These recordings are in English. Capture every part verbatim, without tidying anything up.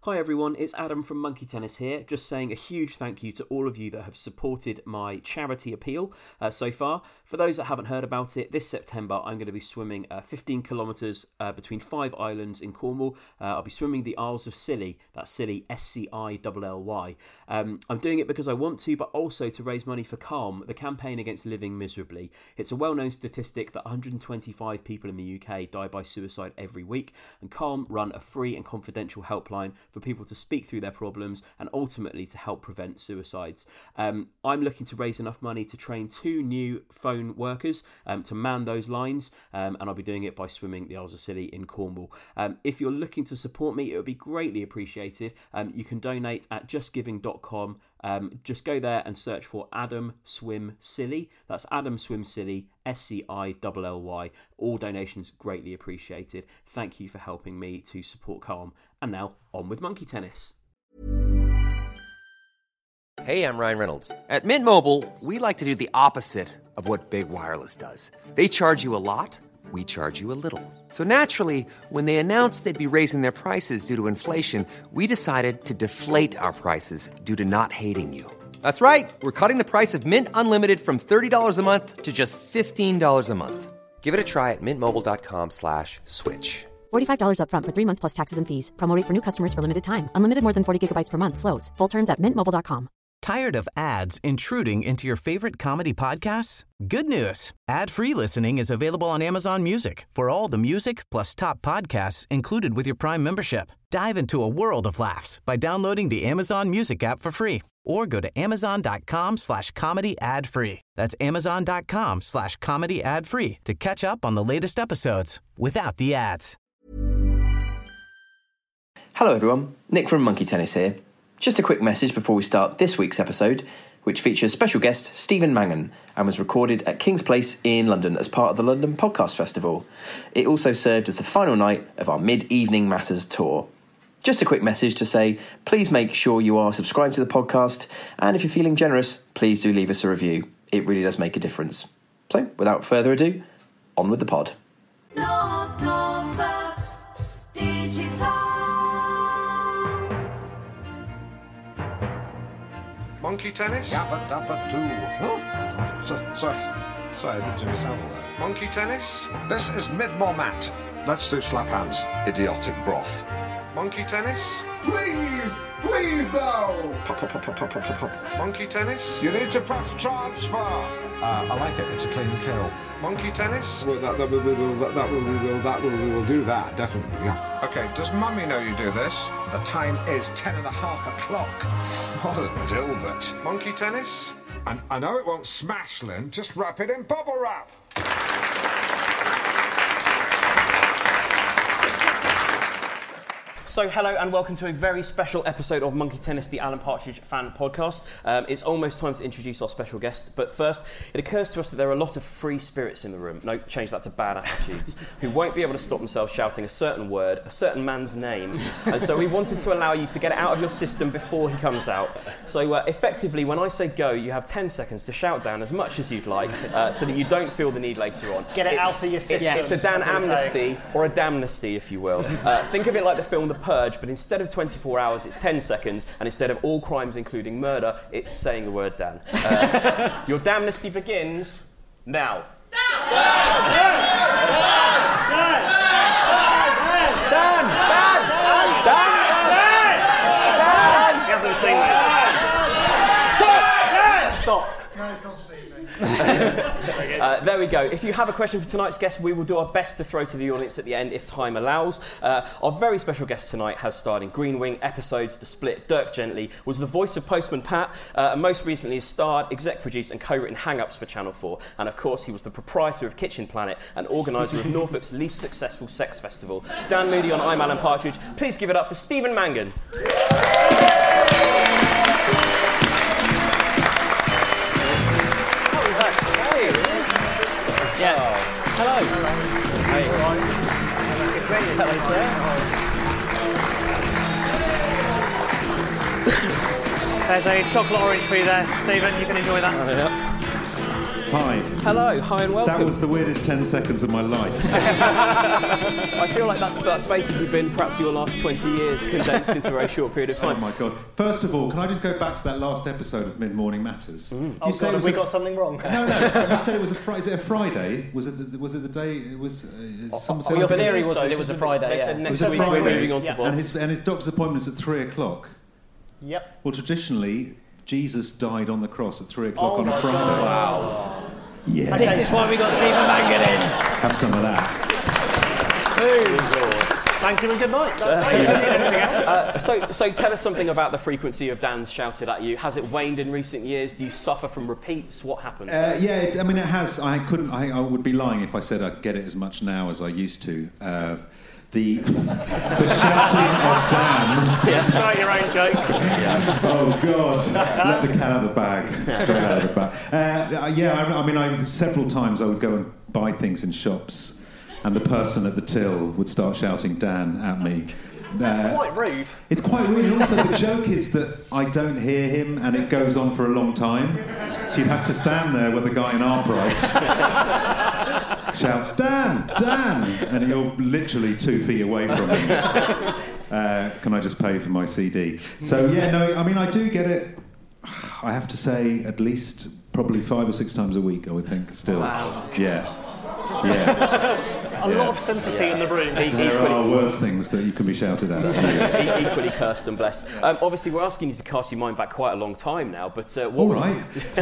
Hi everyone, it's Adam from Monkey Tennis here, just saying a huge thank you to all of you that have supported my charity appeal uh, so far. For those that haven't heard about it, this September I'm going to be swimming uh, fifteen kilometres uh, between five islands in Cornwall. Uh, I'll be swimming the Isles of Scilly, that's Scilly, S C I L L Y. Um, I'm doing it because I want to, but also to raise money for Calm, the campaign against living miserably. It's a well-known statistic that one hundred twenty-five people in the U K die by suicide every week, and Calm run a free and confidential helpline for people to speak through their problems and ultimately to help prevent suicides. Um, I'm looking to raise enough money to train two new phone workers um, to man those lines, um, and I'll be doing it by swimming the Isles of Scilly in Cornwall. Um, if you're looking to support me, it would be greatly appreciated. Um, you can donate at just giving dot com. Um, just go there and search for Adam Swim Scilly. That's Adam Swim Scilly, S C I L L Y. All donations greatly appreciated. Thank you for helping me to support Calm. And now, on with Monkey Tennis. Hey, I'm Ryan Reynolds. At Mint Mobile, we like to do the opposite of what Big Wireless does. They charge you a lot, we charge you a little. So naturally, when they announced they'd be raising their prices due to inflation, we decided to deflate our prices due to not hating you. That's right. We're cutting the price of Mint Unlimited from thirty dollars a month to just fifteen dollars a month. Give it a try at mintmobile.com slash switch. forty-five dollars up front for three months plus taxes and fees. Promo rate for new customers for limited time. Unlimited more than forty gigabytes per month slows. Full terms at mint mobile dot com. Tired of ads intruding into your favorite comedy podcasts? Good news. Ad-free listening is available on Amazon Music for all the music plus top podcasts included with your Prime membership. Dive into a world of laughs by downloading the Amazon Music app for free or go to amazon.com slash comedy ad free. That's amazon.com slash comedy ad free to catch up on the latest episodes without the ads. Hello everyone, Nick from Monkey Tennis here. Just a quick message before we start this week's episode, which features special guest Stephen Mangan and was recorded at King's Place in London as part of the London Podcast Festival. It also served as the final night of our Mid-Evening Matters tour. Just a quick message to say, please make sure you are subscribed to the podcast, and if you're feeling generous, please do leave us a review. It really does make a difference. So, without further ado, on with the pod. North, Norfolk, Digital. Monkey tennis? Yappa Dappa Doo. Oh, so, sorry, sorry, I did Jimmy Savile there. Monkey tennis? This is mid-more mat. Let's do slap hands. Idiotic broth. Monkey tennis? Please, please though. Pop, pop, pop, pop, pop, pop, pop. Monkey tennis? You need to press transfer. Uh, I like it. It's a clean kill. Monkey tennis? Well, that, that, we will, that, that will, we will, that will, we will do that, definitely, yeah. Okay, does Mummy know you do this? The time is ten and a half o'clock. What a dilbert. Monkey tennis? And I know it won't smash, Lynn. Just wrap it in bubble wrap. So hello and welcome to a very special episode of Monkey Tennis, the Alan Partridge fan podcast. Um, it's almost time to introduce our special guest, but first it occurs to us that there are a lot of free spirits in the room, no, change that to bad attitudes, who won't be able to stop themselves shouting a certain word, a certain man's name, and so we wanted to allow you to get it out of your system before he comes out. So uh, effectively, when I say go, you have ten seconds to shout down as much as you'd like, uh, so that you don't feel the need later on. Get it it's, out of your system. It's, it's a Dan amnesty, or a damnesty, if you will. Uh, think of it like the film The Purge, but instead of twenty-four hours, it's ten seconds, and instead of all crimes including murder, it's saying the word Dan. Uh, your damnesty begins now. Dan! Dan! Dan! Dan! Dan! He hasn't seen me. Stop! Stop! No, he's not seen me. uh, there we go. If you have a question for tonight's guest, we will do our best to throw to the audience at the end if time allows. Uh, our very special guest tonight has starred in Green Wing episodes, The Split, Dirk Gently, was the voice of Postman Pat, uh, and most recently has starred, exec produced and co-written Hang-Ups for Channel four. And of course, he was the proprietor of Kitchen Planet and organiser of Norfolk's least successful sex festival. Dan Moody on I'm Alan Partridge. Please give it up for Stephen Mangan. Yeah. Oh. Hello. Hello. Hey. All right. It's me. Hello, sir. There's a chocolate orange for you there, Stephen. You can enjoy that. Oh, yeah. Hi. Hello, hi and welcome. That was the weirdest ten seconds of my life. I feel like that's, that's basically been perhaps your last twenty years condensed into a very short period of time. Oh my God. First of all, can I just go back to that last episode of Mid Morning Matters? Mm. Oh God, have we got something wrong? No, no. You said it was a Friday. Is it a Friday? Was it? The, was it the day? It was. Uh, some oh, your theory was that it was a Friday. They Yeah. said next It was a week Friday. we're moving on to Yeah. Bob's. And his and his doctor's appointment is at three o'clock. Yep. Well, traditionally, Jesus died on the cross at three o'clock Oh on a my Friday. God. Wow. Yeah. This is why we got Stephen Mangan in. Have some of that. Thank you and good night. That's it. You don't need anything else. Uh, so, so tell us something about the frequency of Dan's shouted at you. Has it waned in recent years? Do you suffer from repeats? What happens? Uh, yeah, it, I mean, it has. I couldn't. I, I would be lying if I said I get it as much now as I used to. Uh, the the shouting of Dan. Yeah. Start your own joke. Oh God! Let the cat out of the bag. Straight out of the bag. Uh, yeah, I, I mean, I, several times I would go and buy things in shops, and the person at the till would start shouting Dan at me. That's Uh, quite rude. It's quite rude. And also, the joke is that I don't hear him, and it goes on for a long time. So you have to stand there with the guy in our price shouts, Dan, Dan, and you're literally two feet away from him. Uh, can I just pay for my C D? So yeah, no, I mean, I do get it. I have to say, at least probably five or six times a week, I would think. Still, Wow. yeah, yeah. A lot of sympathy in the room. There are worse things that you can be shouted at. E- equally cursed and blessed. Um, obviously, we're asking you to cast your mind back quite a long time now, but uh, what All was right.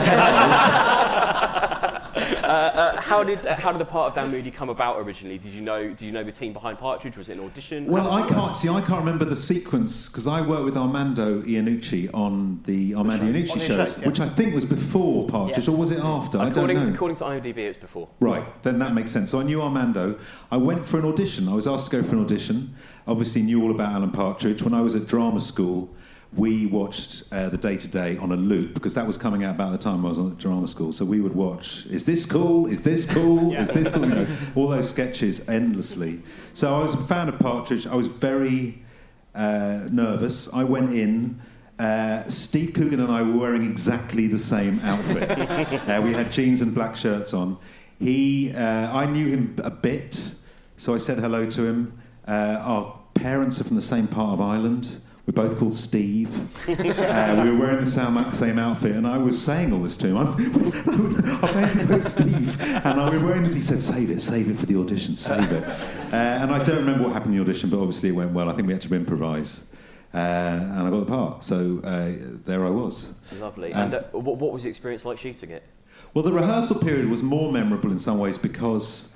uh, uh, how did uh, how did the part of Dan Moody come about originally? Did you know Did you know the team behind Partridge? Was it an audition? Well, I can't see. I can't remember the sequence because I worked with Armando Iannucci on the Armando On Iannucci his shows, shows, yeah. which I think was before Partridge, Yeah. or was it after? I according, don't know. according to IMDb, it was before. Right, then that makes sense. So I knew Armando. I went for an audition. I was asked to go for an audition. Obviously knew all about Alan Partridge. When I was at drama school, we watched uh, The Day to Day on a loop because that was coming out about the time I was at drama school. So we would watch, is this cool? Is this cool? Yeah. Is this cool? You know, all those sketches endlessly. So I was a fan of Partridge. I was very uh, nervous. I went in. Uh, Steve Coogan and I were wearing exactly the same outfit. uh, we had jeans and black shirts on. He, uh, I knew him a bit, so I said hello to him. Uh, our parents are from the same part of Ireland. We're both called Steve. Uh, we were wearing the same, same outfit, and I was saying all this to him. I'm, our parents are both Steve, and I was wearing this. He said, "Save it, save it for the audition, save it." Uh, and I don't remember what happened in the audition, but obviously it went well. I think we had to improvise. Uh, and I got the part, so uh, there I was. Lovely. Um, and uh, what, what was the experience like shooting it? Well, the rehearsal period was more memorable in some ways because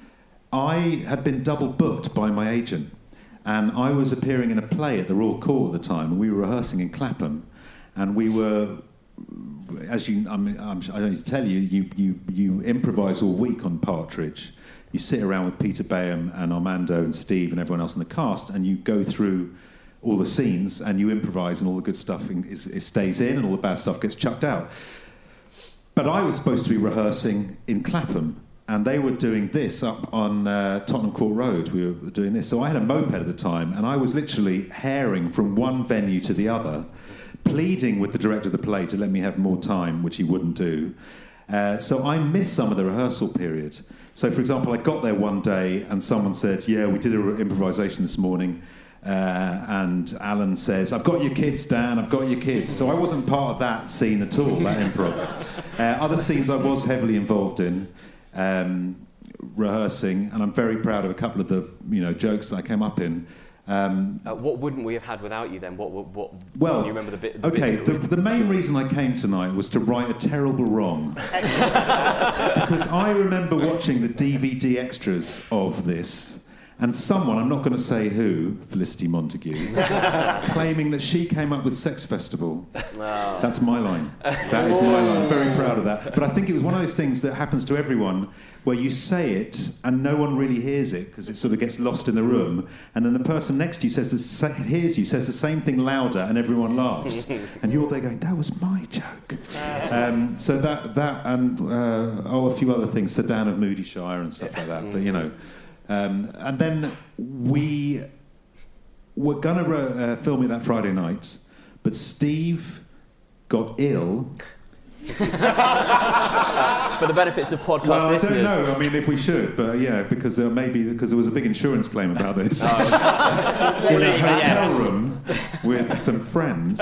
I had been double booked by my agent, and I was appearing in a play at the Royal Court at the time, and we were rehearsing in Clapham, and we were, as you, I mean, I'm, I don't need to tell you, you, you, you improvise all week on Partridge. You sit around with Peter Bayham and Armando and Steve and everyone else in the cast, and you go through all the scenes and you improvise, and all the good stuff in, is, it stays in and all the bad stuff gets chucked out. But I was supposed to be rehearsing in Clapham, and they were doing this up on uh, Tottenham Court Road. We were doing this. So I had a moped at the time, and I was literally herring from one venue to the other, pleading with the director of the play to let me have more time, which he wouldn't do. Uh, so I missed some of the rehearsal period. So, for example, I got there one day, and someone said, yeah, we did an improvisation this morning. Uh, and Alan says, I've got your kids, Dan, I've got your kids. So I wasn't part of that scene at all, that improv. Uh, other scenes I was heavily involved in, um, rehearsing, and I'm very proud of a couple of the you know jokes that I came up in. Um, Uh, what wouldn't we have had without you then? What? What? what well, can you remember the bit? The okay, bits that the, the main reason I came tonight was to right a terrible wrong. Because I remember watching the D V D extras of this, and someone, I'm not going to say who, Felicity Montague, claiming that she came up with Sex Festival. Oh. That's my line. That is my line. I'm very proud of that. But I think it was one of those things that happens to everyone where you say it and no one really hears it because it sort of gets lost in the room, and then the person next to you says the sa- hears you, says the same thing louder, and everyone laughs. And you're there going, that was my joke. Um, so that, that and, uh, oh, a few other things, Sedan of Moody Shire and stuff like that. But, you know... Um, and then we were going to uh, film it that Friday night, but Steve got ill For the benefits of podcast well, listeners. I don't know. I mean, if we should, but yeah, because there may be because there was a big insurance claim about this. Oh, in a hotel room with some friends,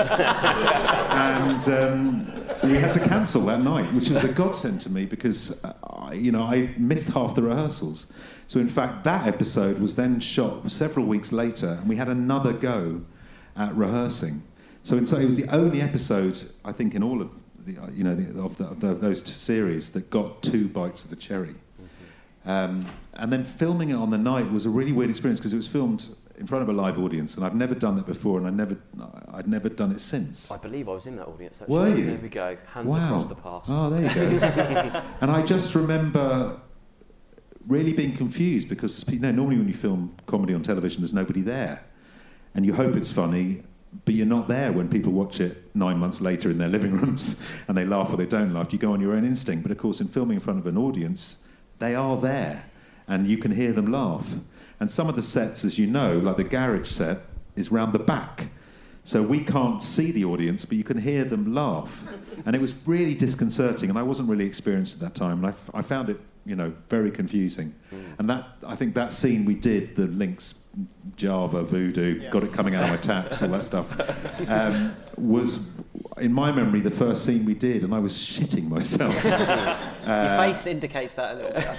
and um, we had to cancel that night, which was a godsend to me because uh, you know I missed half the rehearsals. So in fact, that episode was then shot several weeks later, and we had another go at rehearsing. So in, so it was the only episode I think in all of the you know the, of, the, of, the, of those two series that got two bites of the cherry. Mm-hmm. Um, and then filming it on the night was a really weird experience because it was filmed in front of a live audience, and I've never done that before, and I never, I'd never done it since. I believe I was in that audience. Actually. Were you? There we go. Hands wow. across the past. Oh, there you go. And I just remember really being confused because you know, normally when you film comedy on television, there's nobody there, and you hope it's funny, but you're not there when people watch it nine months later in their living rooms and they laugh or they don't laugh. You go on your own instinct, but of course, in filming in front of an audience, they are there, and you can hear them laugh. And some of the sets, as you know, like the garage set, is round the back. So we can't see the audience, but you can hear them laugh. And it was really disconcerting, and I wasn't really experienced at that time, and I, f- I found it, you know, very confusing. Mm. And that, I think that scene we did, the links, Java, Voodoo, yeah. got it coming out of my taps, all that stuff, um, was, in my memory, the first scene we did, and I was shitting myself. uh, Your face indicates that a little bit,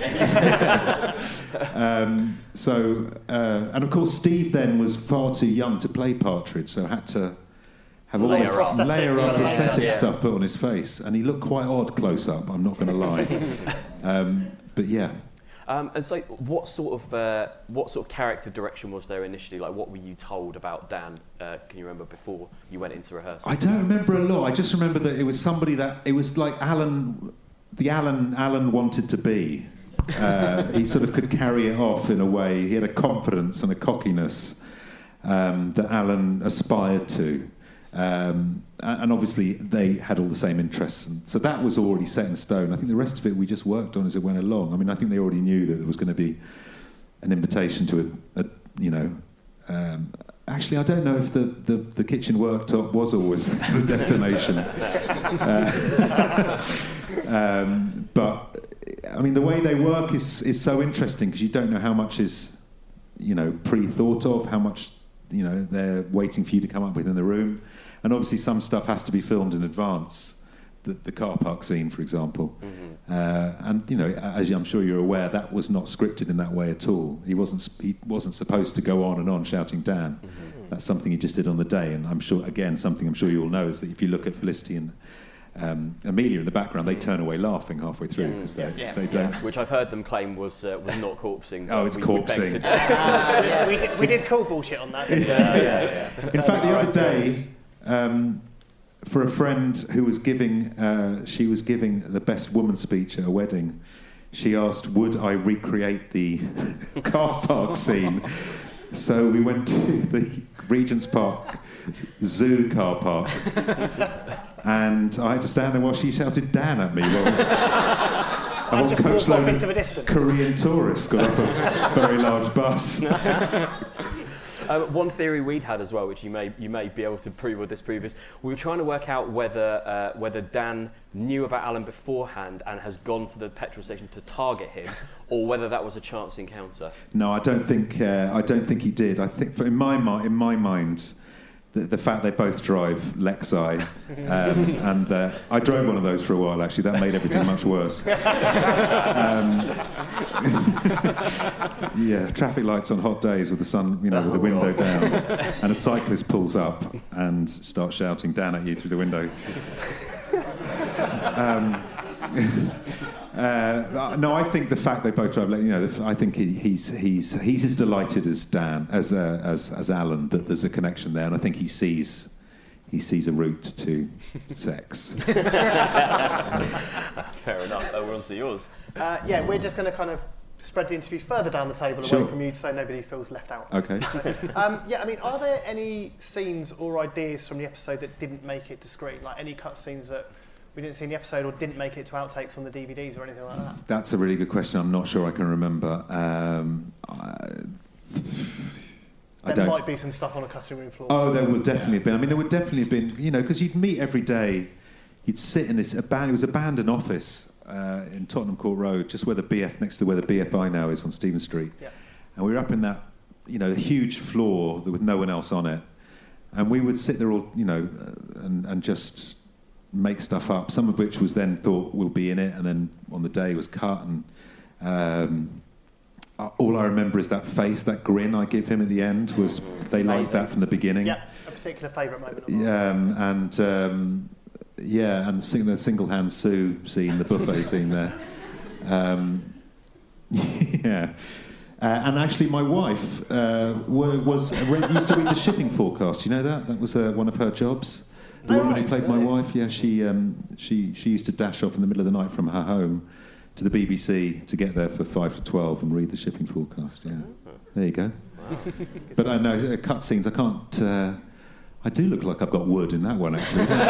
I think. um, so, uh, and of course, Steve then was far too young to play Partridge, so had to have all layer this up. layer up prosthetic yeah. stuff put on his face, and he looked quite odd close up, I'm not going to lie. um, but yeah. Um, and so, what sort of uh, what sort of character direction was there initially? Like, what were you told about Dan? Uh, can you remember before you went into rehearsal? I don't remember a lot. I just remember that it was somebody that it was like Alan, the Alan Alan wanted to be. Uh, he sort of could carry it off in a way. He had a confidence and a cockiness um, that Alan aspired to. Um, and obviously they had all the same interests, and so that was already set in stone. I think the rest of it we just worked on as it went along. I mean, I think they already knew that it was going to be an invitation to a, a you know. Um, actually, I don't know if the, the, the kitchen worktop was always the destination, uh, um, but I mean, the way they work is is so interesting because you don't know how much is, you know, pre-thought of, how much, you know, they're waiting for you to come up with in the room. And obviously some stuff has to be filmed in advance. The, the car park scene, for example. Mm-hmm. Uh, and, you know, as I'm sure you're aware, that was not scripted in that way at all. He wasn't he wasn't supposed to go on and on shouting Dan. Mm-hmm. That's something he just did on the day. And I'm sure, again, something I'm sure you all know is that if you look at Felicity and um, Amelia in the background, they turn away laughing halfway through because yeah. they, yeah. they don't... Yeah. Which I've heard them claim was uh, was not corpsing. Oh, it's we, corpsing. We, uh, yeah, we, did, we did call bullshit on that. Didn't yeah, we? yeah, yeah. In fact, the other day... Um, for a friend who was giving, uh, she was giving the best woman speech at a wedding. She asked, would I recreate the car park scene? So we went to the Regent's Park Zoo car park, and I had to stand there while she shouted Dan at me. Well, a whole coachload into a distance. Korean tourists got off a very large bus. Uh, one theory we'd had as well, which you may you may be able to prove or disprove, is we were trying to work out whether uh, whether Dan knew about Alan beforehand and has gone to the petrol station to target him, or whether that was a chance encounter. No, I don't think uh, I don't think he did. I think, for, in my mi- in my mind, the, the fact they both drive Lexi, um, and uh, I drove one of those for a while. Actually, that made everything much worse. Um, yeah, traffic lights on hot days with the sun, you know, with the window oh, down, and a cyclist pulls up and starts shouting Dan at you through the window. Um, uh, no, I think the fact they both drive, you know, I think he, he's he's he's as delighted as Dan as uh, as as Alan that there's a connection there, and I think he sees he sees a route to sex. Fair enough. Oh, we're on to yours. Uh, yeah, we're just going to kind of spread the interview further down the table sure. away from you so nobody feels left out. Okay. So, um, yeah, I mean, are there any scenes or ideas from the episode that didn't make it to screen? Like any cut scenes that we didn't see in the episode or didn't make it to outtakes on the D V Ds or anything like that? That's a really good question. I'm not sure I can remember. Um, I, I there don't. might be some stuff on a cutting room floor. Oh, there would definitely yeah. have been. I mean, there would definitely have been, you know, because you'd meet every day. you'd sit in this abandoned, it was abandoned office uh, in Tottenham Court Road, just where the B F, next to where the B F I now is on Stephen Street. Yeah. And we were up in that, you know, huge floor with no one else on it. And we would sit there all, you know, and, and just make stuff up, some of which was then thought will be in it, and then on the day was cut. And um, all I remember is that face, that grin I give him at the end, was they liked that from the beginning. Yeah, a particular favourite moment. Yeah, um, and um, yeah, and sing, the single hand Sue scene, the buffet scene there. Um, yeah. Uh, and actually, my wife uh, was used to read the shipping forecast. You know that? That was uh, one of her jobs. The oh, woman right. who played my wife, yeah, she um, she she used to dash off in the middle of the night from her home to the B B C to get there for five to twelve and read the shipping forecast. Yeah, there you go. Wow. But I know uh, cut scenes. I can't. Uh, I do look like I've got wood in that one, actually. Don't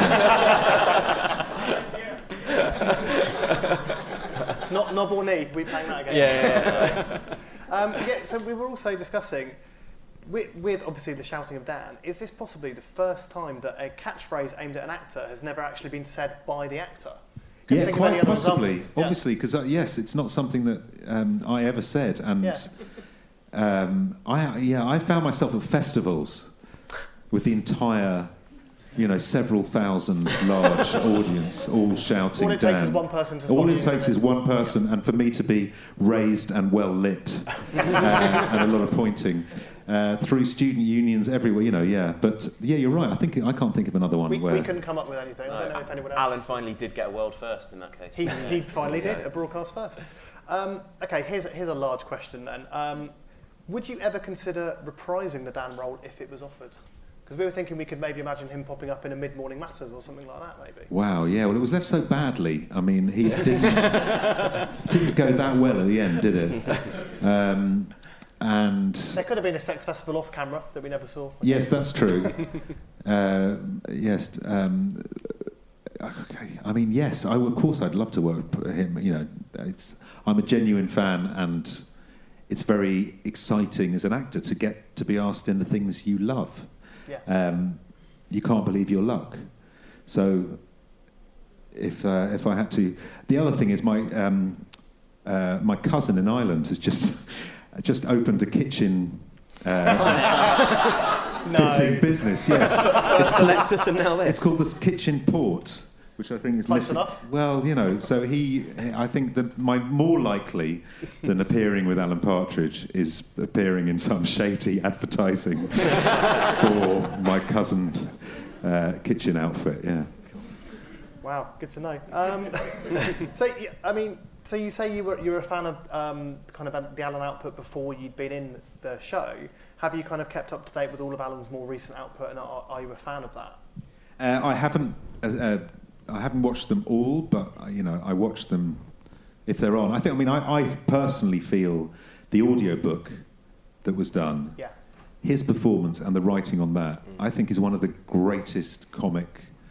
I? Not knob or knee. We playing that again. Yeah. yeah, yeah. Um, yeah, so we were also discussing, with, with obviously the shouting of Dan, is this possibly the first time that a catchphrase aimed at an actor has never actually been said by the actor? Couldn't Yeah, think of any quite other possibly. examples. Yeah. Obviously, because uh, yes, it's not something that um, I ever said, and Yeah. um, I yeah I found myself at festivals with the entire, you know, several thousand large audience all shouting All it down. takes is one person to All spot it you, takes and is then- one person, and for me to be raised and well lit, uh, and a lot of pointing uh, through student unions everywhere. You know, yeah. But yeah, you're right. I think I can't think of another one We, where. we couldn't come up with anything. I don't know if anyone else... Alan finally did get a world first in that case. He, he finally Yeah. did, a broadcast first. Um, okay, here's, here's a large question then. Um, would you ever consider reprising the Dan role if it was offered? Because we were thinking we could maybe imagine him popping up in a Mid-Morning Matters or something like that, maybe. Wow, yeah. Well, it was left so badly. I mean, he didn't didn't go that well at the end, did it? Um, and There could have been a sex festival off camera that we never saw. yes, that's true. uh, yes. Um, okay. I mean, yes. I, of course, I'd love to work with him. You know, it's. I'm a genuine fan, and it's very exciting as an actor to get to be asked in the things you love. Yeah. Um, you can't believe your luck. So, if uh, if I had to, the other thing is my um, uh, my cousin in Ireland has just just opened a kitchen uh, No. fitting business. Yes, It's the Lexus and now this. it's called the Kitchen Port, which I think is Close missing. enough. Well, you know, so he, I think that my more likely than appearing with Alan Partridge is appearing in some shady advertising for my cousin uh, kitchen outfit. Yeah. Wow, good to know. Um, so, y- I mean, so you say you were you were a fan of um, kind of the Alan output before you'd been in the show. Have you kind of kept up to date with all of Alan's more recent output, and are, are you a fan of that? Uh, I haven't. Uh, uh, I haven't watched them all, but uh, you know, I watch them if they're on. I think. I mean, I, I personally feel the audiobook that was done, Yeah. his performance and the writing on that, I think is one of the greatest comic,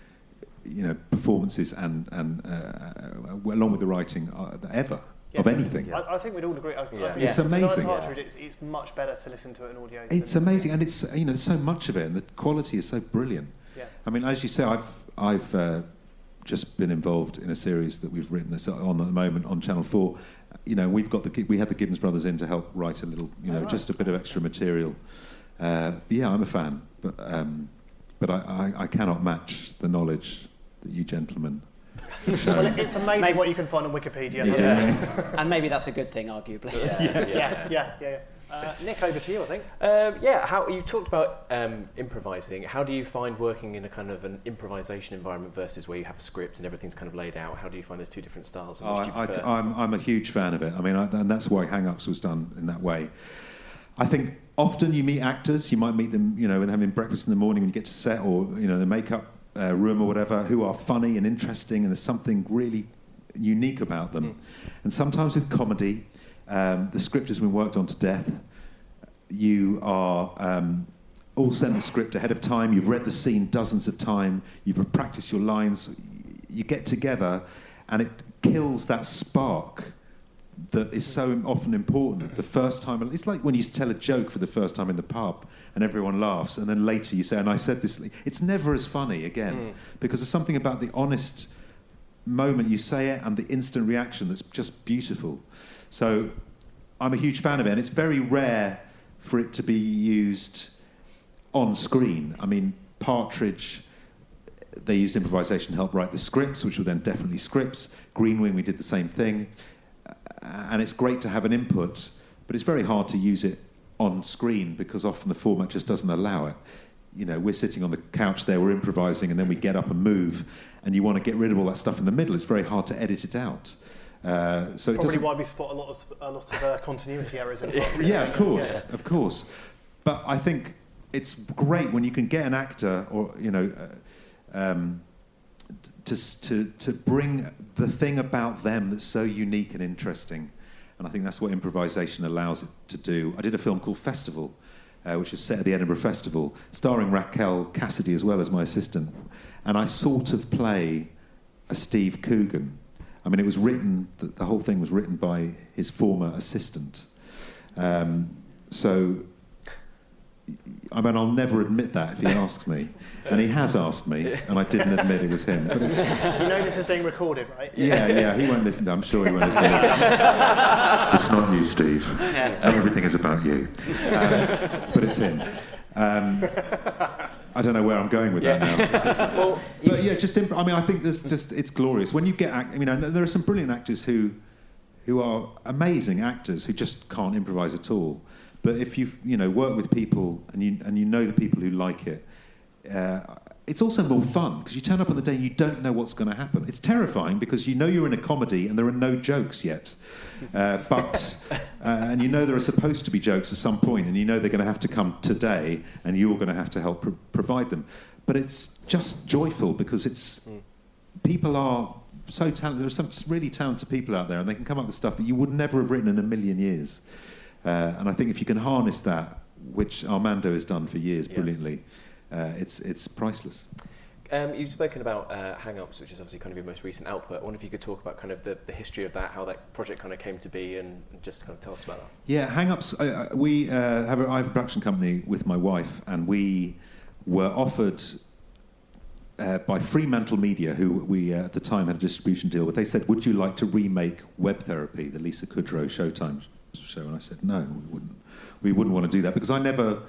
you know, performances and and uh, uh, along with the writing uh, ever of Yeah. anything. I, I think we'd all agree. I, I Yeah. think It's with Alan amazing. Partridge, it's, it's much better to listen to it in audio. It's than- amazing, and it's you know, there's so much of it, and the quality is so brilliant. Yeah. I mean, as you say, I've I've uh, just been involved in a series that we've written that's on at the moment on Channel Four. You know, we've got the we had the Gibbons brothers in to help write a little, you know, Oh, right. just a bit of extra material. Uh, yeah, I'm a fan, but um, but I, I, I cannot match the knowledge that you gentlemen have shown. Well, it- it's amazing Maybe- what you can find on Wikipedia. Is it? And maybe that's a good thing, arguably. Yeah, Yeah, yeah, yeah. yeah. Uh, Nick, over to you, I think. Um, yeah, how you talked about um, improvising. How do you find working in a kind of an improvisation environment versus where you have a script and everything's kind of laid out? How do you find those two different styles? And Oh, which do you I, prefer? I, I'm, I'm a huge fan of it. I mean, I, and that's why Hang Ups was done in that way. I think often you meet actors, you might meet them, you know, when they're having breakfast in the morning when you get to set, or, you know, the makeup uh, room or whatever, who are funny and interesting, and there's something really unique about them. Mm. And sometimes with comedy, um, the script has been worked on to death. You are um, all sent the script ahead of time. You've read the scene dozens of times. You've practiced your lines. You get together, and it kills that spark that is so often important. The first time, it's like when you tell a joke for the first time in the pub and everyone laughs, and then later you say, and I said this, it's never as funny again, mm. because there's something about the honest moment you say it and the instant reaction that's just beautiful. So I'm a huge fan of it, and it's very rare for it to be used on screen. I mean, Partridge, they used improvisation to help write the scripts, which were then definitely scripts. Green Wing, we did the same thing. And it's great to have an input, but it's very hard to use it on screen because often the format just doesn't allow it. You know, we're sitting on the couch there, we're improvising, and then we get up and move, and you want to get rid of all that stuff in the middle. It's very hard to edit it out. Uh, so it Probably doesn't... why we spot a lot of a lot of uh, continuity errors in it. Yeah, of course, yeah. of course. But I think it's great when you can get an actor, or you know, uh, um, to to to bring the thing about them that's so unique and interesting. And I think that's what improvisation allows it to do. I did a film called Festival, uh, which was set at the Edinburgh Festival, starring Raquel Cassidy as well as my assistant. And I sort of play a Steve Coogan. I mean, it was written, the, the whole thing was written by his former assistant. Um, so, I mean, I'll never admit that if he asks me. And he has asked me, and I didn't admit it was him. But it, you know this is being recorded, right? Yeah, yeah, he won't listen to it. I'm sure he won't listen to this. It's not you, Steve. Yeah. Everything is about you. Um, but it's him. Um, I don't know where I'm going with yeah. that now. well, but yeah, just imp- I mean, I think there's just it's glorious when you get. Act- I mean, there are some brilliant actors who, who are amazing actors who just can't improvise at all. But if you you know work with people and you and you know the people who like it, uh, it's also more fun because you turn up on the day and you don't know what's going to happen. It's terrifying because you know you're in a comedy and there are no jokes yet, uh, but uh, and you know there are supposed to be jokes at some point, and you know they're going to have to come today, and you're going to have to help pro- provide them. But it's just joyful because it's mm. people are so talented. There are some really talented people out there, and they can come up with stuff that you would never have written in a million years. Uh, and I think if you can harness that, which Armando has done for years yeah. brilliantly, uh, it's it's priceless. Um, you've spoken about uh, Hang Ups, which is obviously kind of your most recent output. I wonder if you could talk about kind of the, the history of that, how that project kind of came to be, and just kind of tell us about that. Yeah, Hang Ups, uh, we uh, have a, I have a production company with my wife, and we were offered uh, by Fremantle Media, who we uh, at the time had a distribution deal with. They said, would you like to remake Web Therapy, the Lisa Kudrow Showtime show? And I said, no, we wouldn't. We wouldn't want to do that, because I never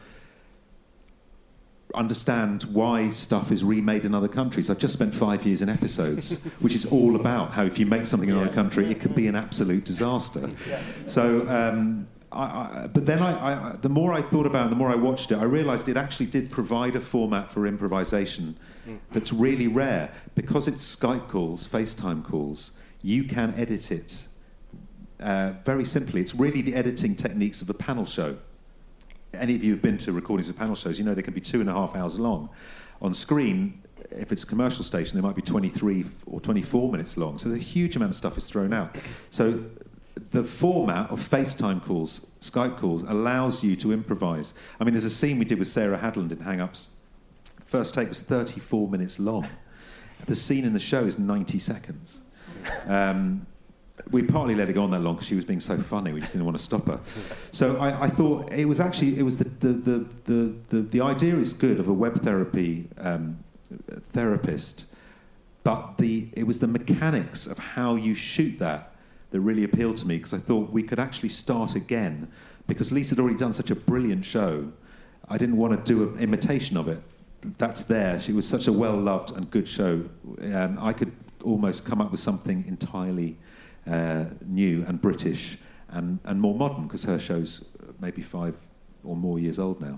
understand why stuff is remade in other countries. I've just spent five years in Episodes, which is all about how if you make something in yeah. another country, it can be an absolute disaster. Yeah. So, um, I, I, but then I, I, the more I thought about it, the more I watched it, I realised it actually did provide a format for improvisation mm. that's really rare. Because it's Skype calls, FaceTime calls, you can edit it uh, very simply. It's really the editing techniques of a panel show. Any of you who've been to recordings of panel shows, you know they can be two and a half hours long. On screen, if it's a commercial station, they might be twenty-three or twenty-four minutes long. So a huge amount of stuff is thrown out. So the format of FaceTime calls, Skype calls, allows you to improvise. I mean, there's a scene we did with Sarah Hadland in Hang Ups. The first take was thirty-four minutes long. The scene in the show is ninety seconds. Um, We partly let it go on that long because she was being so funny. We just didn't want to stop her. So I, I thought it was actually it was the the, the the the the idea is good of a web therapy um, therapist, but the it was the mechanics of how you shoot that that really appealed to me, because I thought we could actually start again, because Lisa had already done such a brilliant show. I didn't want to do an imitation of it. That's there. She was such a well loved and good show. Um, I could almost come up with something entirely Uh, new and British and, and more modern, because her show's maybe five or more years old now.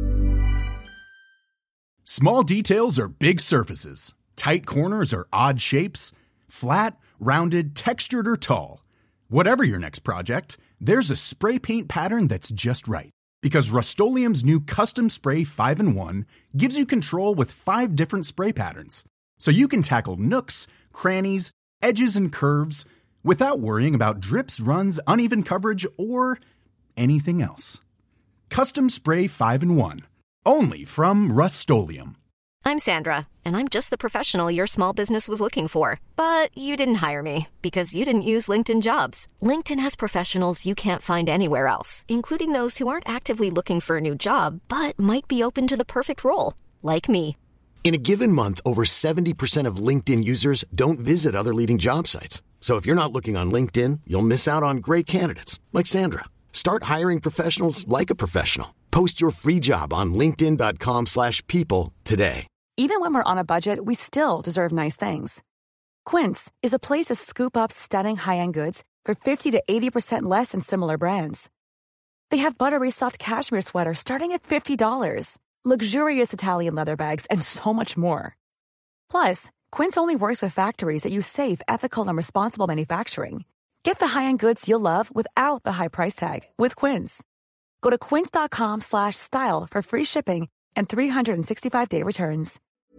Small details are big surfaces. Tight corners are odd shapes. Flat, rounded, textured, or tall. Whatever your next project, there's a spray paint pattern that's just right. Because Rust-Oleum's new Custom Spray five in one gives you control with five different spray patterns. So you can tackle nooks, crannies, edges, and curves without worrying about drips, runs, uneven coverage, or anything else. Custom Spray five in one. Only from Rust-Oleum. I'm Sandra, and I'm just the professional your small business was looking for. But you didn't hire me because you didn't use LinkedIn Jobs. LinkedIn has professionals you can't find anywhere else, including those who aren't actively looking for a new job, but might be open to the perfect role, like me. In a given month, over seventy percent of LinkedIn users don't visit other leading job sites. So if you're not looking on LinkedIn, you'll miss out on great candidates like Sandra. Start hiring professionals like a professional. Post your free job on linkedin.com slash people today. Even when we're on a budget, we still deserve nice things. Quince is a place to scoop up stunning high-end goods for fifty to eighty percent less than similar brands. They have buttery soft cashmere sweaters starting at fifty dollars, luxurious Italian leather bags, and so much more. Plus, Quince only works with factories that use safe, ethical, and responsible manufacturing. Get the high-end goods you'll love without the high price tag with Quince. Go to quince.com slash style for free shipping and three sixty-five day returns.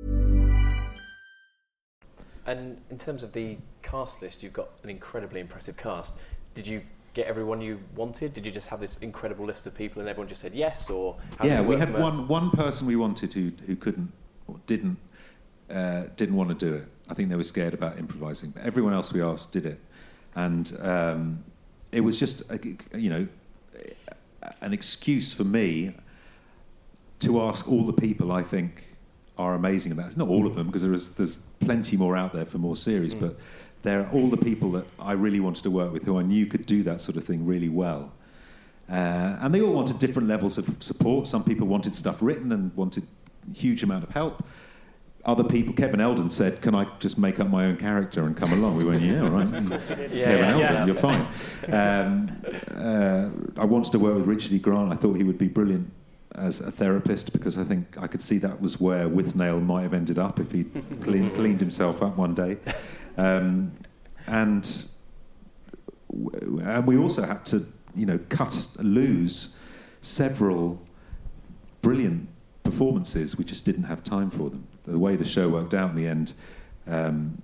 And in terms of the cast list, you've got an incredibly impressive cast. Did you get everyone you wanted? Did you just have this incredible list of people and everyone just said yes? Or how yeah, did it we work had from a- one one person we wanted who who couldn't or didn't uh, didn't want to do it. I think they were scared about improvising. But everyone else we asked did it, and um, it was just a, you know an excuse for me to ask all the people I think are amazing about it. Not all of them, because there is there's plenty more out there for more series, mm. but there are all the people that I really wanted to work with who I knew could do that sort of thing really well. Uh, and they all wanted different levels of support. Some people wanted stuff written and wanted a huge amount of help. Other people, Kevin Eldon said, can I just make up my own character and come along? We went, yeah, all right. Of course you did. Yeah, Kevin yeah, Eldon, yeah. you're fine. Um, uh, I wanted to work with Richard E. Grant. I thought he would be brilliant as a therapist, because I think I could see that was where Withnail might have ended up if he'd clean, cleaned himself up one day. Um, and and we also had to, you know, cut, lose several brilliant performances. We just didn't have time for them. The way the show worked out in the end, um,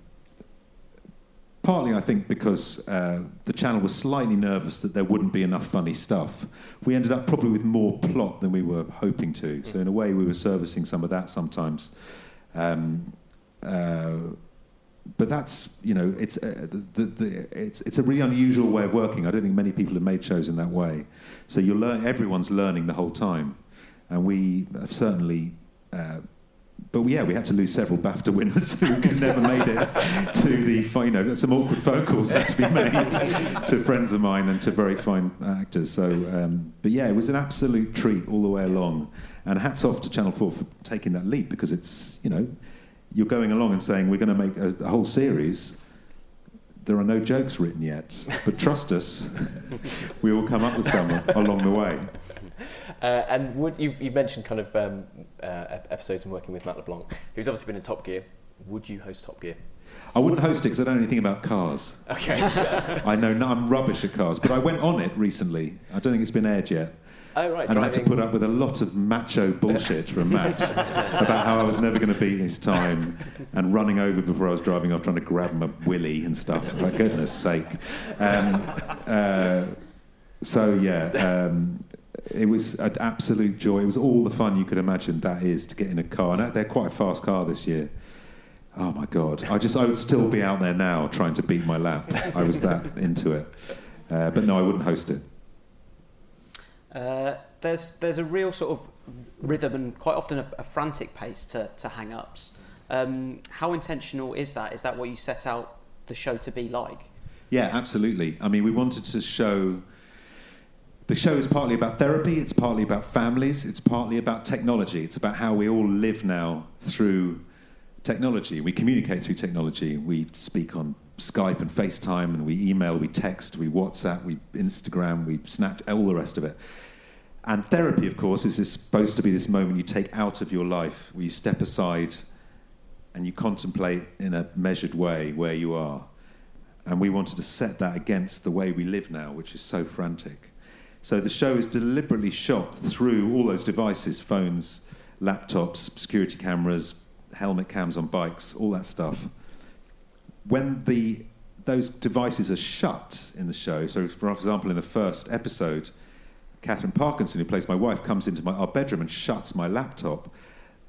partly I think because uh, the channel was slightly nervous that there wouldn't be enough funny stuff. We ended up probably with more plot than we were hoping to. So in a way we were servicing some of that sometimes. Um, uh, but that's, you know, it's, uh, the, the, the, it's it's a really unusual way of working. I don't think many people have made shows in that way. So you're learn, everyone's learning the whole time. And we have certainly... Uh, But yeah, we had to lose several BAFTA winners who could never made it to the, you know, some awkward phone calls had to be made to friends of mine and to very fine actors. So, um, but yeah, it was an absolute treat all the way along. And hats off to Channel four for taking that leap, because it's, you know, you're going along and saying we're going to make a, a whole series. There are no jokes written yet, but trust us, we will come up with some along the way. Uh, and would, you've, you've mentioned kind of um, uh, episodes and working with Matt LeBlanc, who's obviously been in Top Gear. Would you host Top Gear? I wouldn't host it because I don't know anything about cars. Okay. I know no, I'm rubbish at cars, but I went on it recently. I don't think it's been aired yet. Oh, right. And I had to put up with a lot of macho bullshit from Matt about how I was never going to beat his time and running over before I was driving off, trying to grab him a willy and stuff. For goodness sake. Um, uh, so, yeah... Um, It was an absolute joy. It was all the fun you could imagine that is to get in a car. And they're quite a fast car this year. Oh, my God. I just, I would still be out there now trying to beat my lap. I was that into it. Uh, but no, I wouldn't host it. Uh, there's there's a real sort of rhythm and quite often a, a frantic pace to, to hang-ups. Um, how intentional is that? Is that what you set out the show to be like? Yeah, absolutely. I mean, we wanted to show... The show is partly about therapy, it's partly about families, it's partly about technology. It's about how we all live now through technology. We communicate through technology. We speak on Skype and FaceTime, and we email, we text, we WhatsApp, we Instagram, we Snap, all the rest of it. And therapy, of course, is this, supposed to be this moment you take out of your life, where you step aside and you contemplate in a measured way where you are. And we wanted to set that against the way we live now, which is so frantic. So the show is deliberately shot through all those devices, phones, laptops, security cameras, helmet cams on bikes, all that stuff. When the those devices are shut in the show, so for example, in the first episode, Catherine Parkinson, who plays my wife, comes into my, our bedroom and shuts my laptop.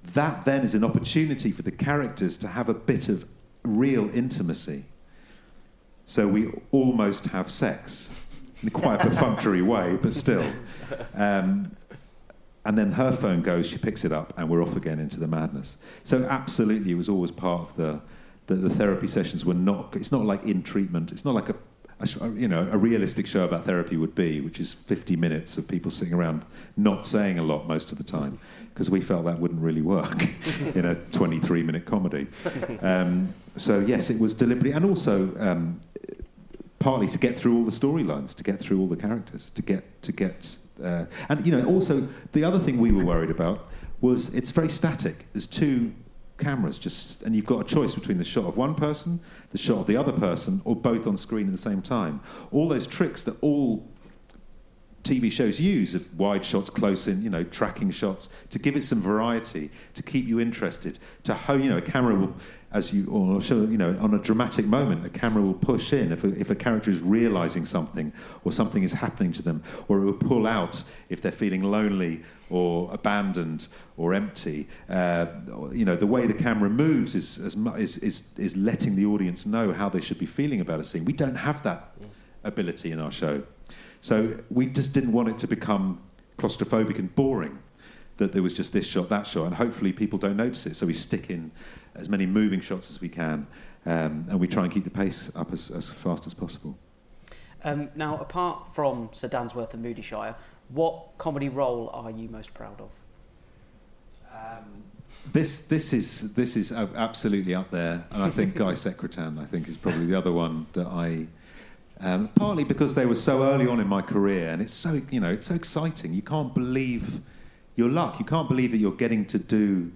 that then is an opportunity for the characters to have a bit of real intimacy. So we almost have sex in quite a perfunctory way, but still. Um, and then her phone goes, she picks it up, and we're off again into the madness. So absolutely, it was always part of the the, the therapy sessions were not. It's not like in treatment. It's not like a, a you know a realistic show about therapy would be, which is fifty minutes of people sitting around not saying a lot most of the time, because we felt that wouldn't really work in a twenty-three minute comedy. Um, so yes, it was deliberately, and also. Um, partly to get through all the storylines, to get through all the characters, to get to get, uh, and you know, also the other thing we were worried about was it's very static. There's two cameras, just, and you've got a choice between the shot of one person, the shot of the other person, or both on screen at the same time. All those tricks that all T V shows use of wide shots, close in, you know, tracking shots, to give it some variety, to keep you interested, to ho- you know, a camera will, as you, or show, you know, on a dramatic moment, a camera will push in if a, if a character is realising something, or something is happening to them, or it will pull out if they're feeling lonely, or abandoned, or empty. Uh, you know, the way the camera moves is, as mu- is is is letting the audience know how they should be feeling about a scene. We don't have that ability in our show. So we just didn't want it to become claustrophobic and boring, that there was just this shot, that shot, and hopefully people don't notice it. So we stick in as many moving shots as we can, um, and we try and keep the pace up as, as fast as possible. Um, now, apart from Sir Dansworth and Moodyshyre, what comedy role are you most proud of? Um, this this is this is absolutely up there, and I think Guy Secretan, I think, is probably the other one that I. Um, partly because they were so early on in my career, and it's so you know it's so exciting. You can't believe your luck. You can't believe that you're getting to do.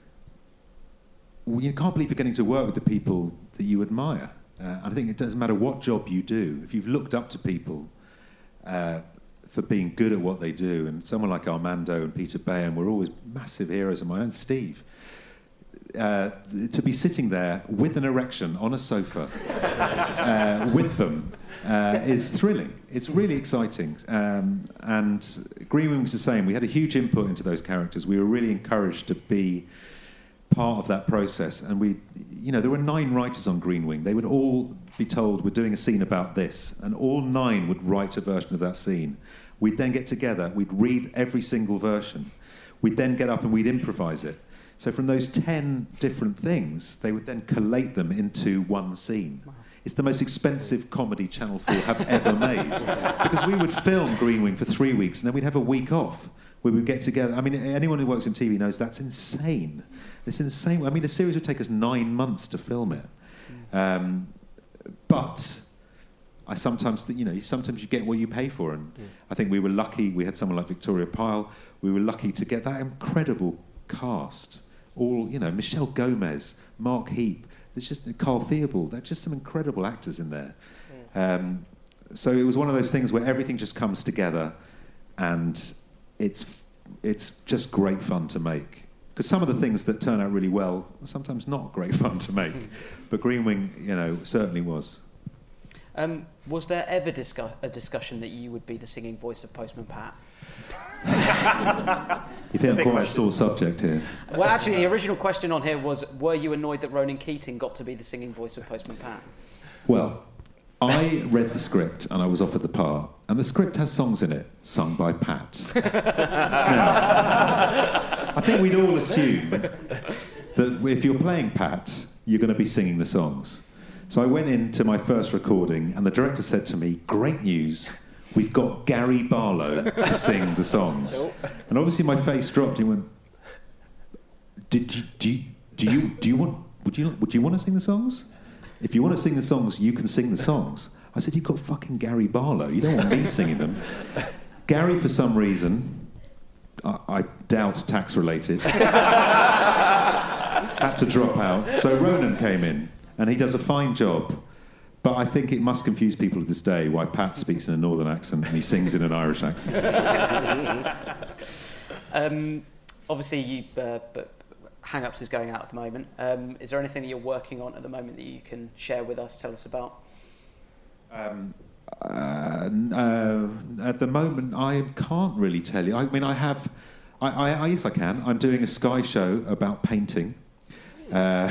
You can't believe you're getting to work with the people that you admire. Uh, I think it doesn't matter what job you do. If you've looked up to people uh, for being good at what they do, and someone like Armando and Peter Bayham were always massive heroes of mine, and Steve. Uh, to be sitting there with an erection on a sofa uh, with them uh, is thrilling. It's really exciting. Um, and Green Wing was the same. We had a huge input into those characters. We were really encouraged to be part of that process. And we, you know, there were nine writers on Green Wing. They would all be told, we're doing a scene about this. And all nine would write a version of that scene. We'd then get together. We'd read every single version. We'd then get up and we'd improvise it. So from those ten different things, they would then collate them into one scene. Wow. It's the most expensive comedy Channel four have ever made. Because we would film Green Wing for three weeks, and then we'd have a week off where we'd get together. I mean, anyone who works in T V knows that's insane. It's insane. I mean, the series would take us nine months to film it. Um, but I sometimes think, you know, sometimes you get what you pay for. And yeah. I think we were lucky. We had someone like Victoria Pyle. We were lucky to get that incredible cast. All, you know, Michelle Gomez, Mark Heap, there's just Carl Theobald, there's just some incredible actors in there. Yeah. Um, so it was one of those things where everything just comes together, and it's it's just great fun to make. Because some of the things that turn out really well are sometimes not great fun to make. But Green Wing, you know, certainly was. Um, was there ever discuss- a discussion that you would be the singing voice of Postman Pat? You think I'm quite a sore subject here? Well, actually, the original question on here was, were you annoyed that Ronan Keating got to be the singing voice of Postman Pat? Well, I read the script and I was offered the part, and the script has songs in it sung by Pat. Now, I think we'd all assume that if you're playing Pat, you're going to be singing the songs. So I went into my first recording, and the director said to me, "Great news. We've got Gary Barlow to sing the songs." And obviously my face dropped. He went, Did you, do you, do you, do you want, would you, would you want to sing the songs? If you want to sing the songs, you can sing the songs. I said, you've got fucking Gary Barlow. You don't want me singing them. Gary, for some reason, I, I doubt tax-related, had to drop out. So Ronan came in, and he does a fine job. But I think it must confuse people of this day why Pat speaks in a northern accent and he sings in an Irish accent. um, obviously, you, uh, but Hang-Ups is going out at the moment. Um, is there anything that you're working on at the moment that you can share with us, tell us about? Um, uh, uh, at the moment, I can't really tell you. I mean, I have, I, I, I, yes, I can. I'm doing a Sky show about painting. Uh,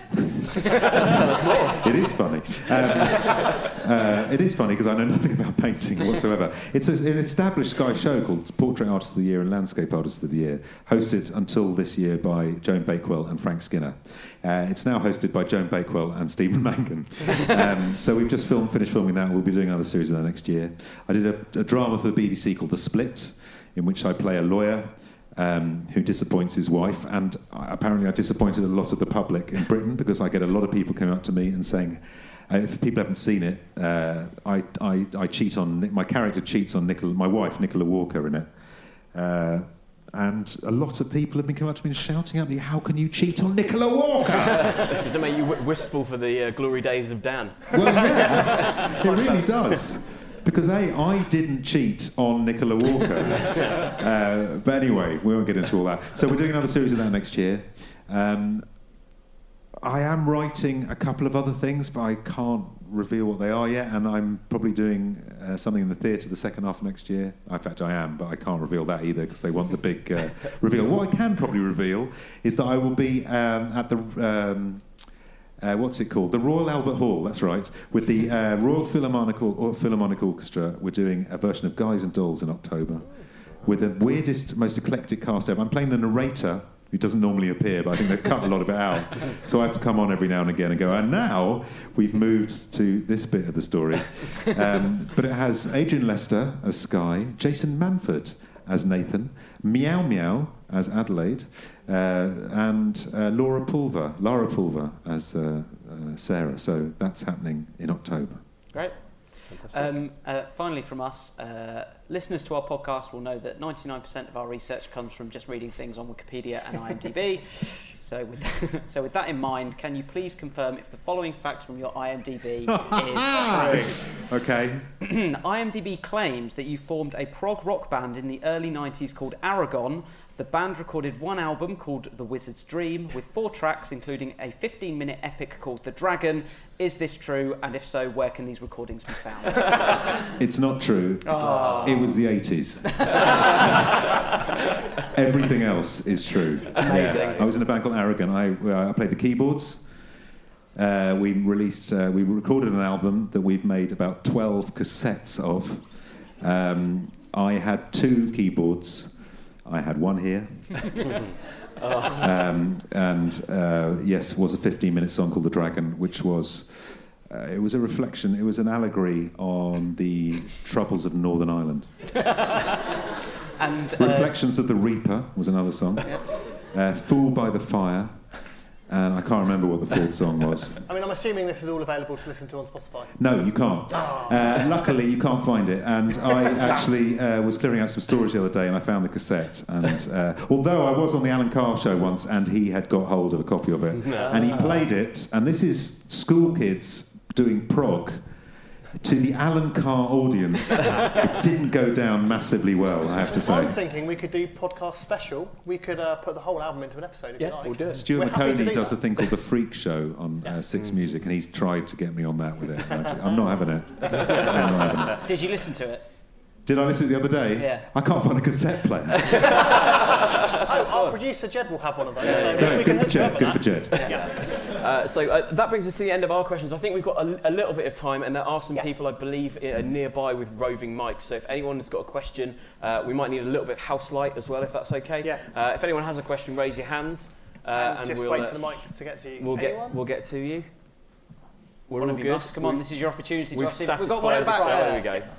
Tell us more. It is funny. Um, uh, it is funny because I know nothing about painting whatsoever. It's a, an established Sky show called Portrait Artist of the Year and Landscape Artist of the Year, hosted until this year by Joan Bakewell and Frank Skinner. Uh, it's now hosted by Joan Bakewell and Stephen Mangan. Um, so we've just filmed, finished filming that, and we'll be doing another series of that next year. I did a, a drama for the B B C called The Split, in which I play a lawyer Um, who disappoints his wife, and I, apparently I disappointed a lot of the public in Britain because I get a lot of people coming up to me and saying, uh, if people haven't seen it, uh, I, I, I cheat on, my character cheats on Nicola, my wife, Nicola Walker, in it. Uh, and a lot of people have been coming up to me and shouting at me, how can you cheat on Nicola Walker? Does it make you w- wistful for the uh, glory days of Dan? Well, yeah, it really does. Because, A, I didn't cheat on Nicola Walker. uh, but anyway, we won't get into all that. So we're doing another series of that next year. Um, I am writing a couple of other things, but I can't reveal what they are yet, and I'm probably doing uh, something in the theatre the second half of next year. In fact, I am, but I can't reveal that either because they want the big uh, reveal. What I can probably reveal is that I will be um, at the... Um, Uh, what's it called? The Royal Albert Hall, that's right. With the uh, Royal Philharmonic, or Philharmonic Orchestra, we're doing a version of Guys and Dolls in October with the weirdest, most eclectic cast ever. I'm playing the narrator, who doesn't normally appear, but I think they've cut a lot of it out. So I have to come on every now and again and go, and now we've moved to this bit of the story. Um, but it has Adrian Lester as Skye, Jason Manford as Nathan, Meow Meow as Adelaide, uh, and uh, Laura Pulver, Lara Pulver as uh, uh, Sarah. So that's happening in October. Great. Um, uh, finally from us, uh, listeners to our podcast will know that ninety-nine percent of our research comes from just reading things on Wikipedia and IMDb. So with, so with that in mind, can you please confirm if the following fact from your IMDb is true? Okay. IMDb claims that you formed a prog rock band in the early nineties called Aragon. The band recorded one album called The Wizard's Dream with four tracks, including a fifteen-minute epic called The Dragon. Is this true? And if so, where can these recordings be found? It's not true. Oh. It was the eighties. Everything else is true. Amazing. Yeah. I was in a band called Aragon. I, uh, I played the keyboards. Uh, we released, uh, we recorded an album that we've made about twelve cassettes of. Um, I had two keyboards. I had one here. oh. um, and uh, yes, was a fifteen-minute song called The Dragon, which was, uh, it was a reflection, it was an allegory on the troubles of Northern Ireland. and uh, Reflections of the Reaper was another song. Yeah. Uh, Fooled by the Fire. And I can't remember what the fourth song was. I mean, I'm assuming this is all available to listen to on Spotify. No, you can't. Oh. Uh, luckily, you can't find it. And I actually uh, was clearing out some storage the other day, and I found the cassette. And uh, although I was on the Alan Carr show once, and he had got hold of a copy of it, no. and he played it. And this is school kids doing prog. To the Alan Carr audience, it didn't go down massively well, I have to say. I'm thinking we could do podcast special. We could uh, put the whole album into an episode if yeah, you like. we'll do it. Stuart We're happy to McConey do does that. a thing called The Freak Show on uh, Six Music, and he's tried to get me on that with it. And I just- I'm not having it. I'm not having it. did you listen to it? Did I listen to it the other day? Yeah. I can't find a cassette player. Oh, our producer Jed will have one of those. So Great, we can good for hook you up Jed. with Good for that. Jed. Yeah. Uh, so uh, that brings us to the end of our questions. I think we've got a, a little bit of time, and there are some Yeah. people, I believe, uh, nearby with roving mics. So if anyone has got a question, uh, we might need a little bit of house light as well, if that's okay. Yeah. Uh, if anyone has a question, raise your hands, uh, And and, just we'll wait uh, for the mic to get to you. we'll get Anyone? we'll get to you. We're One all of you good. must. Come on, We've- this is your opportunity to We've ask. satisfied We've got one at the back the- there. There we go.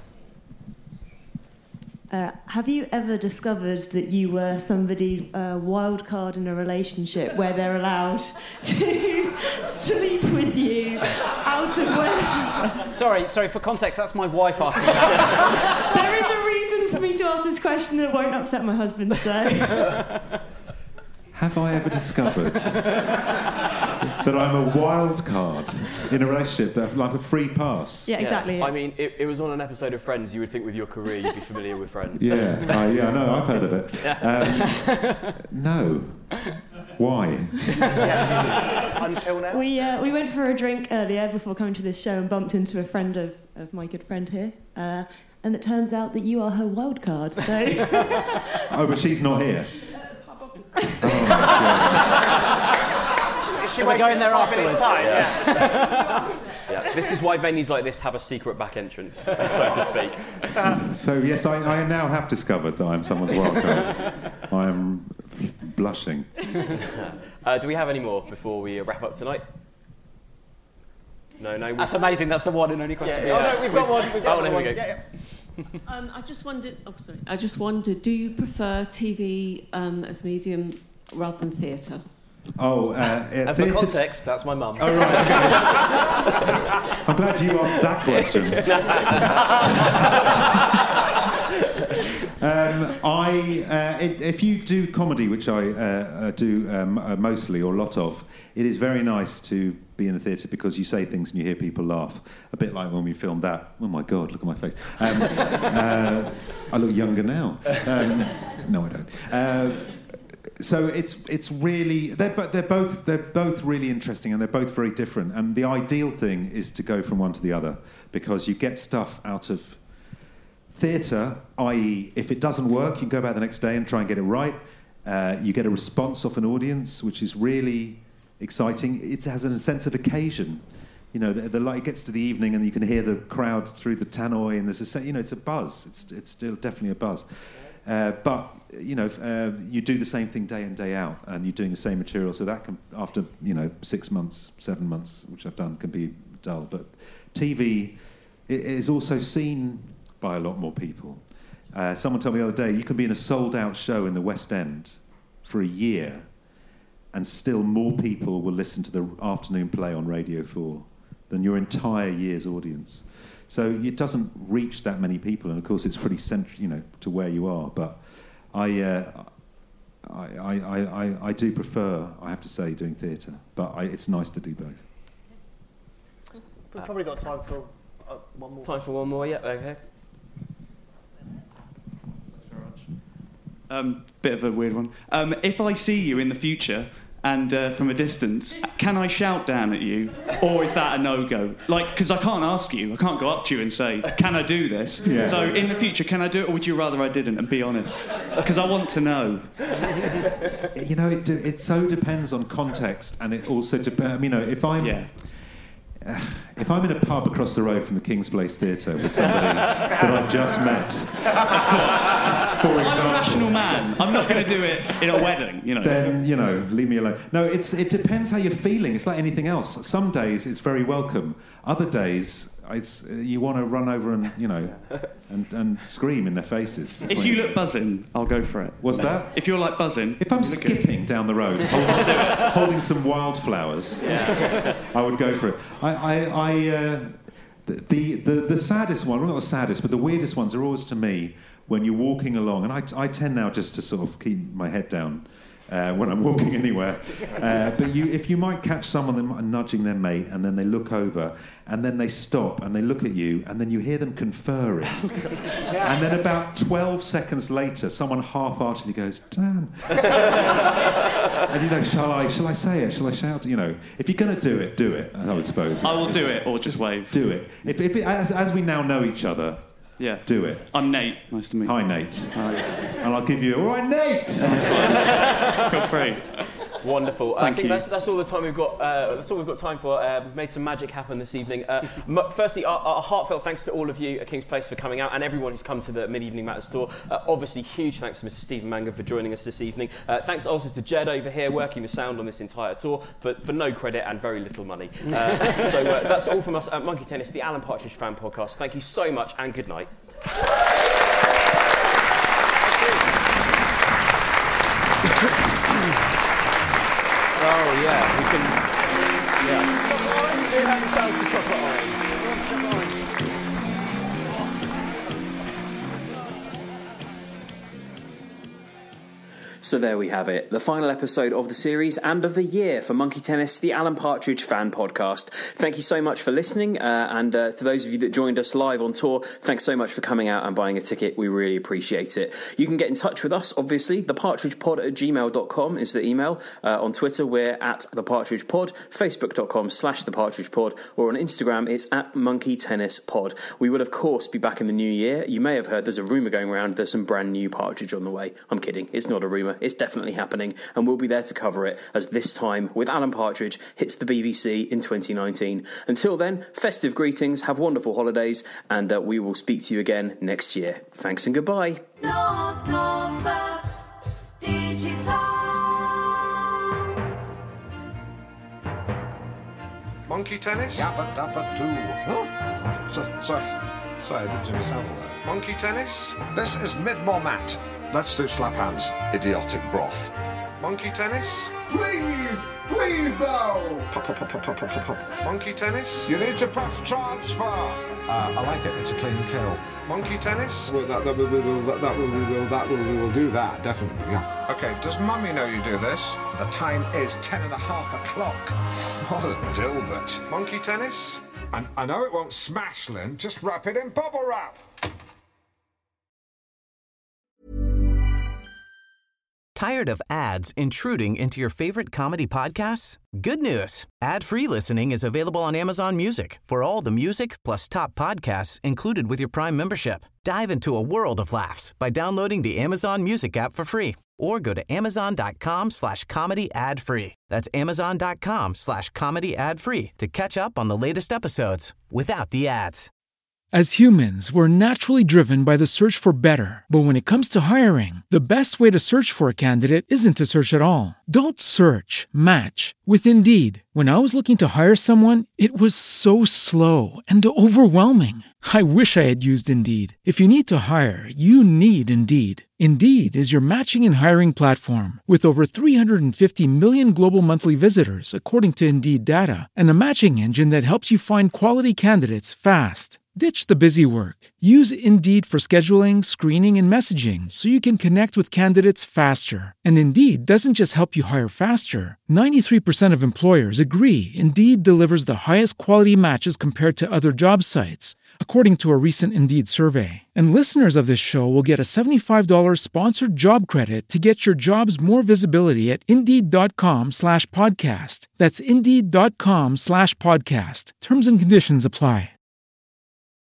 Uh, have you ever discovered that you were somebody uh, wild card in a relationship where they're allowed to sleep with you out of wedlock? Sorry, sorry. For context, that's my wife asking that. There is a reason for me to ask this question that won't upset my husband, so... Have I ever discovered that I'm a wild card in a relationship, that like a free pass? Yeah, exactly. Yeah. I mean, it, it was on an episode of Friends. You would think with your career you'd be familiar with Friends. Yeah, uh, yeah, I know, I've heard of it. Um, no. Why? Yeah. Until now? We, uh, we went for a drink earlier before coming to this show and bumped into a friend of, of my good friend here. Uh, and it turns out that you are her wild card. So. Oh, but she's not here. Should we go in there afterwards? Yeah. Yeah. This is why venues like this have a secret back entrance, so to speak. So, so yes, I, I now have discovered that I'm someone's wildcard. I am blushing. Uh, do we have any more before we wrap up tonight? No, no. That's amazing. That's the one and only question. Yeah, yeah. Oh no, we've got one. We've got oh, no, one. Here we go. Yeah, yeah. um, I just wondered. Oh, sorry. I just wondered. Do you prefer T V um, as medium rather than theatre? Oh, uh, and for context, that's my mum. Oh, right. Okay. I'm glad you asked that question. um, I, uh, it, if you do comedy, which I uh, do um, uh, mostly or a lot of, it is very nice to be in the theatre because you say things and you hear people laugh. A bit like when we filmed that. Oh my God, look at my face. Um, uh, I look younger now. Um, no, I don't. Uh, So it's it's really they're but they're both they're both really interesting and they're both very different. And the ideal thing is to go from one to the other because you get stuff out of theatre, that is, if it doesn't work, you can go back the next day and try and get it right. Uh, you get a response off an audience, which is really exciting. It has a sense of occasion. You know, the, the light gets to the evening and you can hear the crowd through the tannoy, and there's a you know it's a buzz. It's it's still definitely a buzz. Uh, but you know, uh, you do the same thing day in, day out, and you're doing the same material. So that can, after you know, six months, seven months, which I've done, can be dull. But T V is also seen by a lot more people. Uh, someone told me the other day, you can be in a sold-out show in the West End for a year, and still more people will listen to the afternoon play on Radio four than your entire year's audience. So it doesn't reach that many people, and of course it's pretty central, you know, to where you are. But I, uh, I, I, I, I do prefer, I have to say, doing theatre. But I, it's nice to do both. We've probably got time for uh, one more. Time for one more, yeah. Okay. Um, bit of a weird one. Um, if I see you in the future and uh, from a distance, can I shout down at you, or is that a no-go? Like, because I can't ask you, I can't go up to you and say, can I do this? Yeah. So in the future, can I do it, or would you rather I didn't? And be honest, because I want to know. You know, it, it so depends on context, and it also depends. You know, if I'm. Yeah. Uh, if I'm in a pub across the road from the King's Place Theatre with somebody that I've just met, of course, for I'm example, a national man. I'm not going to do it in a wedding, you know. Then you know, leave me alone. No, it's it depends how you're feeling. It's like anything else. Some days it's very welcome. Other days, it's uh, you want to run over and you know, and, and scream in their faces. If you look buzzing, I'll go for it. What's that? If you're like buzzing, if I'm skipping down the road, holding, holding some wildflowers, yeah. I would go for it. I, I, I uh, the, the the saddest one, well, not the saddest, but the weirdest ones are always to me when you're walking along, and I, I tend now just to sort of keep my head down uh, when I'm walking anywhere. Uh, but you, if you might catch someone nudging their mate, and then they look over, and then they stop, and they look at you, and then you hear them conferring. And then about twelve seconds later, someone half-heartedly goes, damn. And you know, shall I, shall I say it? Shall I shout? You know, if you're going to do it, do it, I would suppose. I will do it, or just wave. Do it. If, if it, as, as we now know each other, yeah, do it. I'm Nate. Nice to meet you. Hi, Nate. Hi. And I'll give you, all right, Nate! Feel free. Wonderful. Thank I think you. that's that's all the time we've got. Uh, that's all we've got time for. Uh, we've made some magic happen this evening. Uh, m- firstly, our, our heartfelt thanks to all of you at King's Place for coming out, and everyone who's come to the Mid Evening Matters tour. Uh, obviously, huge thanks to Mister Stephen Mangan for joining us this evening. Uh, thanks also to Jed over here working the sound on this entire tour for, for no credit and very little money. Uh, so uh, that's all from us at Monkey Tennis, the Alan Partridge Fan Podcast. Thank you so much, and good night. Oh yeah, we can. Yeah. Do that yourself for chocolate orange. So there we have it, the final episode of the series and of the year for Monkey Tennis, the Alan Partridge fan podcast. Thank you so much for listening, uh, and uh, to those of you that joined us live on tour, thanks so much for coming out and buying a ticket. We really appreciate it. You can get in touch with us, obviously. thepartridgepod at gmail dot com is the email. Uh, on Twitter, we're at thepartridgepod, facebook dot com slash thepartridgepod, or on Instagram, it's at Monkey Tennis Pod. We will, of course, be back in the new year. You may have heard there's a rumour going around, there's some brand new Partridge on the way. I'm kidding, it's not a rumour. It's definitely happening, and we'll be there to cover it as This Time with Alan Partridge hits the B B C in twenty nineteen. Until then, festive greetings, have wonderful holidays, and uh, we will speak to you again next year. Thanks and goodbye. North Norfolk Digital. Monkey tennis? Yabba dabba doo. Oh, so, sorry, sorry, the Jimmy Savile there. Monkey tennis? This is Midmore Matt. Let's do slap hands. Idiotic broth. Monkey tennis? Please, please though. Pop, pop, pop, pop, pop, pop, pop. Monkey tennis? You need to press transfer. Uh, I like it. It's a clean kill. Monkey tennis? Well, that, that, we will, that, that will, we will, that will, we will do that, definitely, yeah. Okay, does Mummy know you do this? The time is ten and a half o'clock. What a dilbert. Monkey tennis? And I know it won't smash, Lynn. Just wrap it in bubble wrap. Tired of ads intruding into your favorite comedy podcasts? Good news. Ad-free listening is available on Amazon Music for all the music plus top podcasts included with your Prime membership. Dive into a world of laughs by downloading the Amazon Music app for free or go to amazon.com slash comedy ad free. That's amazon.com slash comedy ad free to catch up on the latest episodes without the ads. As humans, we're naturally driven by the search for better. But when it comes to hiring, the best way to search for a candidate isn't to search at all. Don't search, match with Indeed. When I was looking to hire someone, it was so slow and overwhelming. I wish I had used Indeed. If you need to hire, you need Indeed. Indeed is your matching and hiring platform with over three hundred fifty million global monthly visitors, according to Indeed data, and a matching engine that helps you find quality candidates fast. Ditch the busy work. Use Indeed for scheduling, screening, and messaging so you can connect with candidates faster. And Indeed doesn't just help you hire faster. ninety-three percent of employers agree Indeed delivers the highest quality matches compared to other job sites, according to a recent Indeed survey. And listeners of this show will get a seventy-five dollars sponsored job credit to get your jobs more visibility at Indeed.com slash podcast. That's Indeed.com slash podcast. Terms and conditions apply.